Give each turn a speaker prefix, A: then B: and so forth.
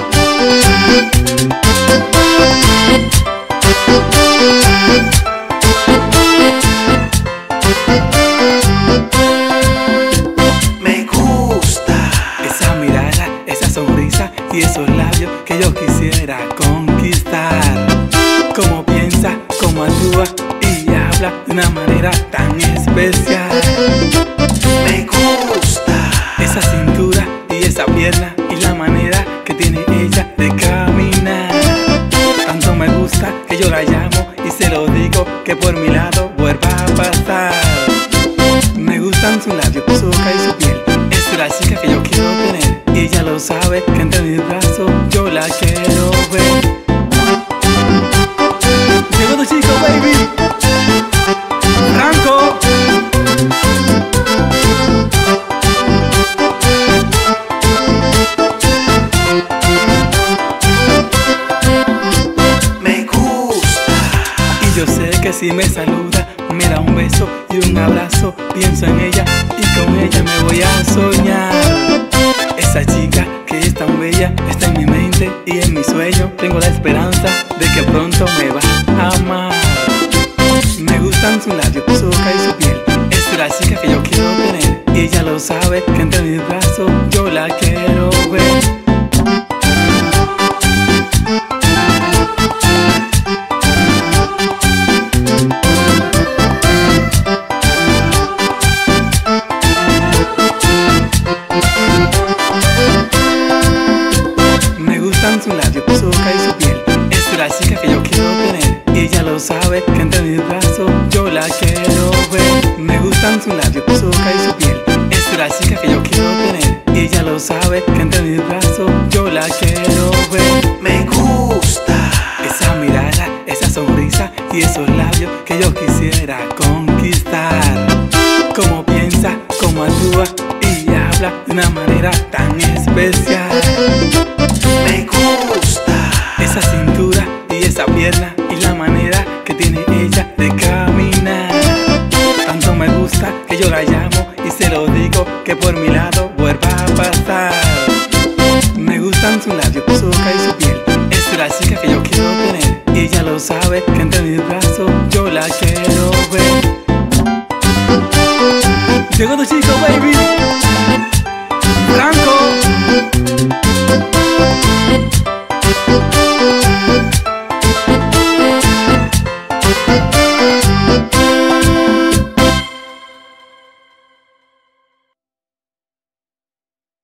A: Me gusta
B: esa mirada, esa sonrisa y esos labios que yo quisiera conquistar. Cómo piensa, cómo actúa y habla de una manera tan especial.
A: Me gusta
B: Esa cintura y esa pierna y la manera que tiene ella de caminar. Tanto me gusta que yo la llamo y se lo digo que por mi lado vuelva a pasar. Me gustan sus labios, su boca y su piel. Es la chica que yo quiero tener y ella lo sabe que entre mis brazos yo la quiero ver. Llegó tu chico, baby. Franco.
A: Me gusta
B: Y yo sé que si me saluda, me da un beso y un abrazo, pienso en ella y con ella me voy a soñar. Esa chica que es tan bella está en mi mente y en mi sueño. Tengo la esperanza de que pronto me va a amar. Me gustan sus labios, su boca y su piel. Es la chica que yo quiero tener y ella lo sabe que entre mis brazos yo la quiero ver. Me gustan sus labios, su boca y su piel. Es la chica que yo quiero tener y ella lo sabe que entre mis brazos yo la quiero ver. Me gustan sus labios, su boca y su piel. Es la chica que yo quiero tener y ella lo sabe que entre mis brazos yo la quiero ver.
A: Me gusta
B: Esa mirada, esa sonrisa y esos labios que yo quisiera conquistar. Cómo piensa, cómo actúa y habla de una manera tan especial.
A: Me gusta
B: Esa cintura y esa pierna y la manera que tiene ella de caminar. Tanto me gusta que yo la llamo y se lo digo que por mi lado vuelva a pasar. Me gustan sus labios, su boca y su piel. Es la chica que yo quiero tener y ella lo sabe que entre mis brazos yo la quiero ver. Llegó tu chico, baby.